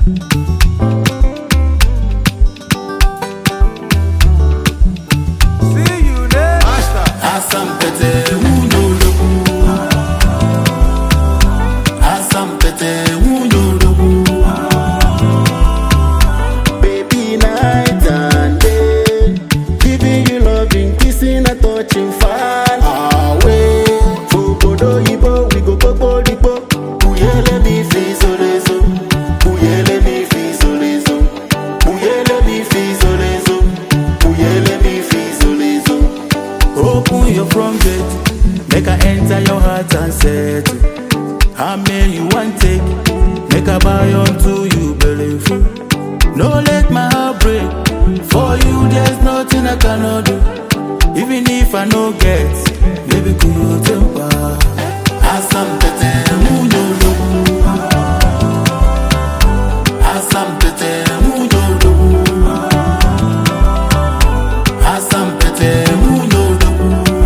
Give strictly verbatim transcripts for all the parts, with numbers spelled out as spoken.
Open your front gate, make I enter your heart and settle. How many you want take? Make I buy onto you, beautiful. No let my heart break. For you, there's nothing I cannot do. Even if I no get, baby, cool your temper. Asam pete, mujo dobu. Asam pete, mujo dobu. Asam pete, mujo dobu.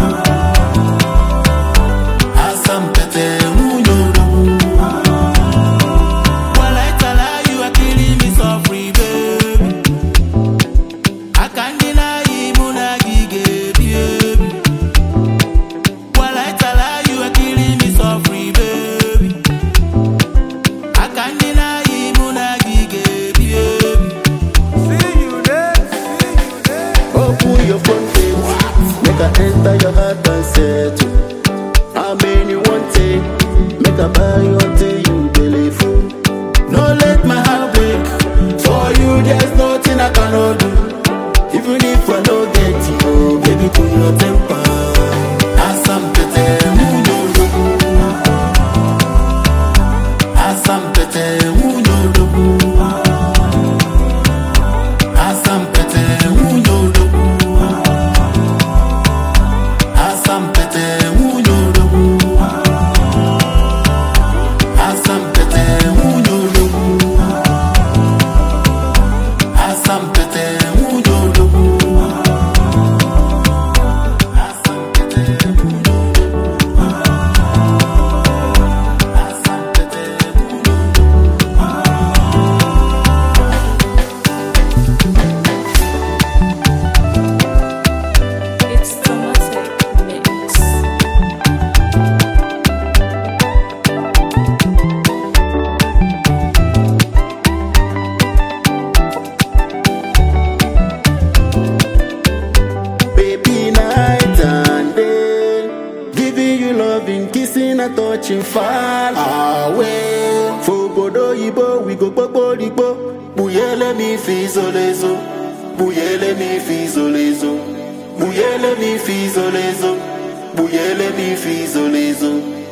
Asam pete, mujo dobu. While I tell her you are killing me softly, baby. I can't deny you, munagi baby. While I tell her you are killing me softly, baby. I can't deny you, munagi baby. See you there, see you there. Open your front gate, make I enter your heart and settle. How many you want take? Make I buy until you beautiful. No let my heart break. For you, there's nothing I cannot do. Even if I don't get you, baby, cool your temper. Asam pete, mujo dobu. Asam pete, mujo dobu. Asam pete, mujo dobu. Asam pete, mujo dobu. Asam pete, mujo dobu. Asam pete, mujo dobu. Asam pete, mujo dobu. Asam pete, mujo It's Tomatic Mix. Baby, night and day, giving you loving, kissing and touching, far away. Fogodo yibo, we go gbogbo digbo. Buyele mi fi solezo, buyele mi fi solezo, buyele mi fi solezo, buyele mi fi solezo.